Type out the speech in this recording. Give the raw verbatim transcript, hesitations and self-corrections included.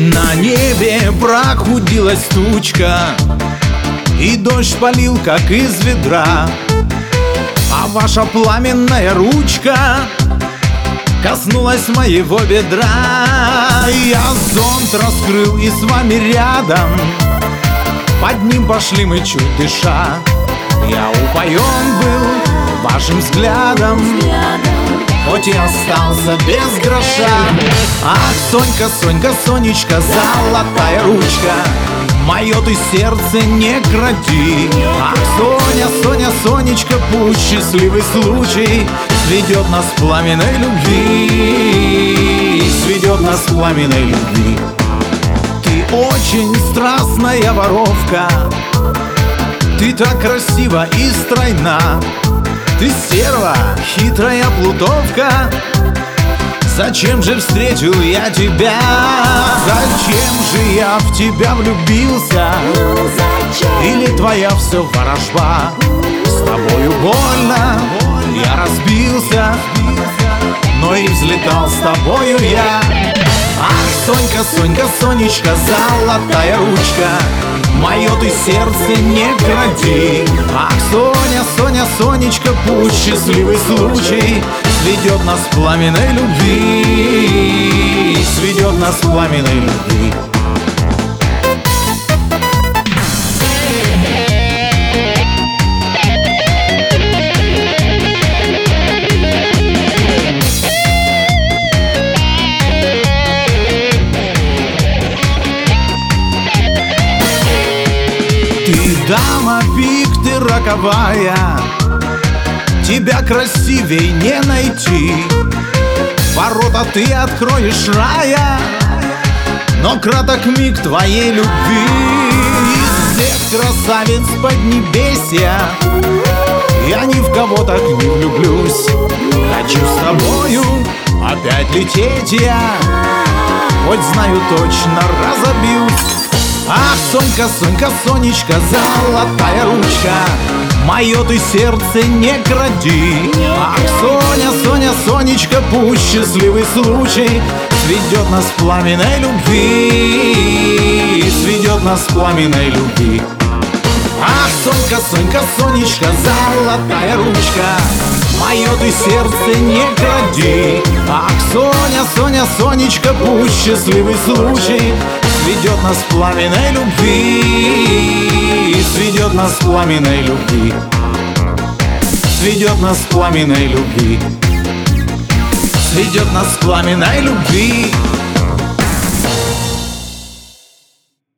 На небе прохудилась тучка, и дождь полил, как из ведра, а ваша пламенная ручка коснулась моего бедра. Я зонт раскрыл и с вами рядом, под ним пошли мы чуть дыша. Я упоен был вашим взглядом, хоть и остался без гроша. Ах, Сонька, Сонька, Сонечка, золотая ручка, мое ты сердце не кради. Ах, Соня, Соня, Сонечка, пусть счастливый случай сведет нас в пламенной любви, сведет нас в пламенной любви. Ты очень страстная воровка, ты так красива и стройна, ты стерва, хитрая плутовка. Зачем же встретил я тебя? Зачем же я в тебя влюбился? Или твоя все ворожба? С тобою больно, я разбился, но и взлетал с тобою я. Ах, Сонька, Сонька, Сонечка, золотая ручка, мое ты сердце не кради. Ах, Соня, Соня, Сонечка, пусть счастливый случай сведет нас в пламенной любви, сведет нас в пламенной любви. Ты дама, пик, ты роковая, тебя красивей не найти. Ворота ты откроешь рая, но краток миг твоей любви. Из всех красавиц поднебесья я ни в кого так не влюблюсь. Хочу с тобою опять лететь я, хоть знаю точно разобьюсь. Ах, Сонька, Сонька, Сонечка, золотая ручка, мое ты сердце не кради. Ах, Соня, Соня, Сонечка, пусть счастливый случай сведет нас в пламенной любви, сведет нас в пламенной любви. Ах, Сонька, Сонька, Сонечка, золотая ручка, мое ты сердце не кради. Ах, Соня, Соня, Сонечка, пусть счастливый случай сведет нас в пламенной любви, сведет нас в пламенной любви, сведет нас в пламенной любви, сведет нас в пламенной любви.